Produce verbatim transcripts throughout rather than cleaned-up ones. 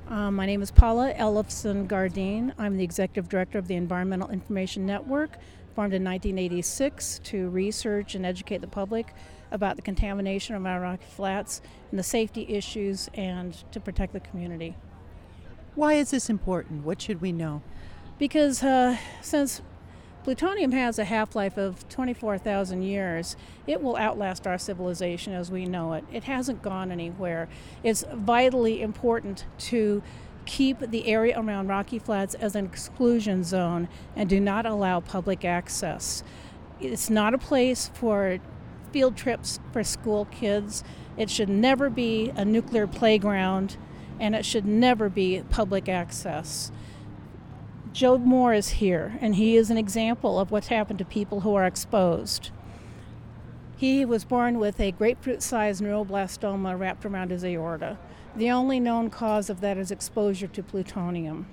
Um, my name is Paula Ellefson Gardine. I'm the Executive Director of the Environmental Information Network, formed in nineteen eighty-six to research and educate the public about the contamination of our Rocky Flats and the safety issues and to protect the community. Why is this important? What should we know? Because uh, since plutonium has a half-life of twenty-four thousand years, it will outlast our civilization as we know it. It hasn't gone anywhere. It's vitally important to keep the area around Rocky Flats as an exclusion zone and do not allow public access. It's not a place for field trips for school kids. It should never be a nuclear playground, and it should never be public access. Joe Moore is here, and he is an example of what's happened to people who are exposed. He was born with a grapefruit-sized neuroblastoma wrapped around his aorta. The only known cause of that is exposure to plutonium.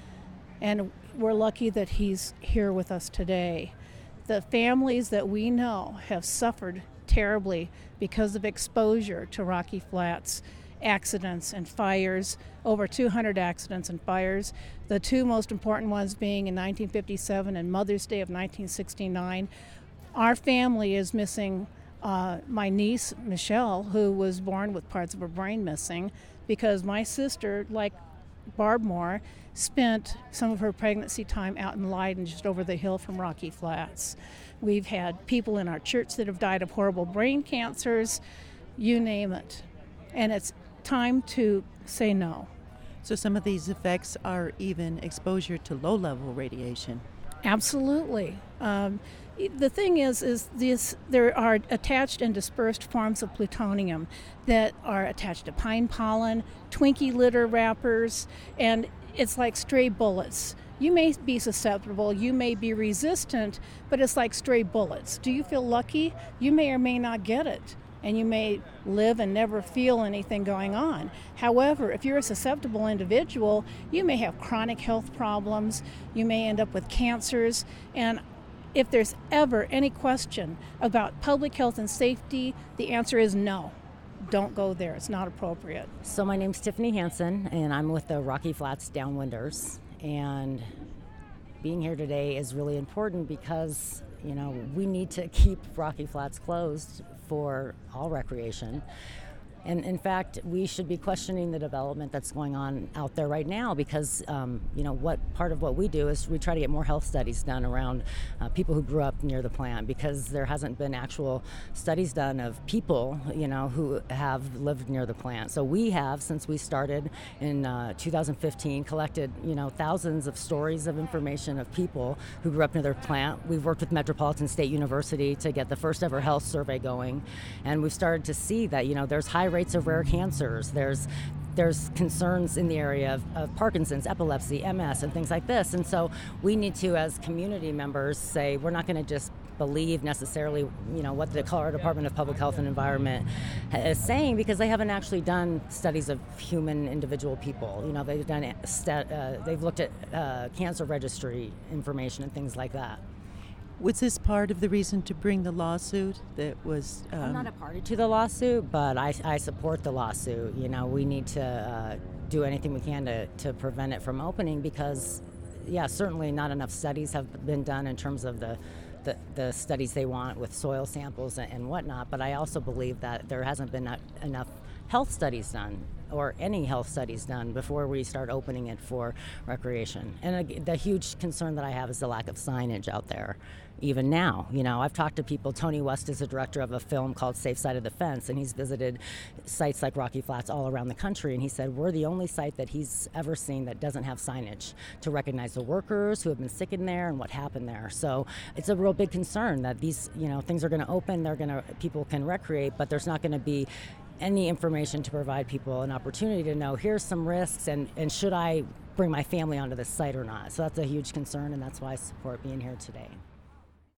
And we're lucky that he's here with us today. The families that we know have suffered terribly because of exposure to Rocky Flats accidents and fires, over two hundred accidents and fires. The two most important ones being in nineteen fifty-seven and Mother's Day of nineteen sixty-nine. Our family is missing uh, my niece, Michelle, who was born with parts of her brain missing because my sister, like Barb Moore, spent some of her pregnancy time out in Leiden, just over the hill from Rocky Flats. We've had people in our church that have died of horrible brain cancers, you name it. And it's time to say no. So some of these effects are even exposure to low-level radiation. Absolutely. Um, the thing is, is this, there are attached and dispersed forms of plutonium that are attached to pine pollen, Twinkie litter wrappers, and it's like stray bullets. You may be susceptible, you may be resistant, but it's like stray bullets. Do you feel lucky? You may or may not get it, and you may live and never feel anything going on. However, if you're a susceptible individual, you may have chronic health problems, you may end up with cancers, and if there's ever any question about public health and safety, the answer is no. Don't go there, it's not appropriate. So my name's Tiffany Hansen, and I'm with the Rocky Flats Downwinders, and being here today is really important because, you know, we need to keep Rocky Flats closed for all recreation. And in fact, we should be questioning the development that's going on out there right now because, um, you know, what part of what we do is we try to get more health studies done around uh, people who grew up near the plant because there hasn't been actual studies done of people, you know, who have lived near the plant. So we have, since we started in uh, two thousand fifteen, collected, you know, thousands of stories of information of people who grew up near their plant. We've worked with Metropolitan State University to get the first ever health survey going, and we've started to see that, you know, there's high rates of rare cancers. There's there's concerns in the area of, of Parkinson's, epilepsy, M S, and things like this. And so we need to, as community members, say we're not going to just believe necessarily, you know, what the Colorado Department of Public Health and Environment is saying because they haven't actually done studies of human individual people. You know, they've done stat, uh, they've looked at uh, cancer registry information and things like that. Was this part of the reason to bring the lawsuit that was... Um, I'm not a party to the lawsuit, but I, I support the lawsuit. You know, we need to uh, do anything we can to, to prevent it from opening because, yeah, certainly not enough studies have been done in terms of the, the, the studies they want with soil samples and, and whatnot, but I also believe that there hasn't been enough health studies done or any health studies done before we start opening it for recreation. And uh, the huge concern that I have is the lack of signage out there. Even now, you know, I've talked to people. Tony West is the director of a film called Safe Side of the Fence, and he's visited sites like Rocky Flats all around the country, and he said we're the only site that he's ever seen that doesn't have signage to recognize the workers who have been sick in there and what happened there. So it's a real big concern that these, you know, things are going to open, they're going to, people can recreate, but there's not going to be any information to provide people an opportunity to know here's some risks and, and should I bring my family onto this site or not. So that's a huge concern, and that's why I support being here today.